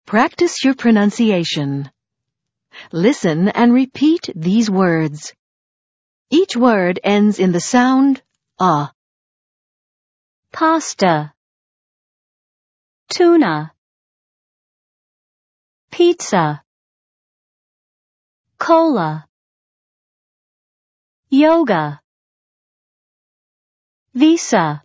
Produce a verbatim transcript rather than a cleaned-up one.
Practice your pronunciation. Listen and repeat these words. Each word ends in the sound uh. Pasta, tuna, pizza, cola, yoga, visa.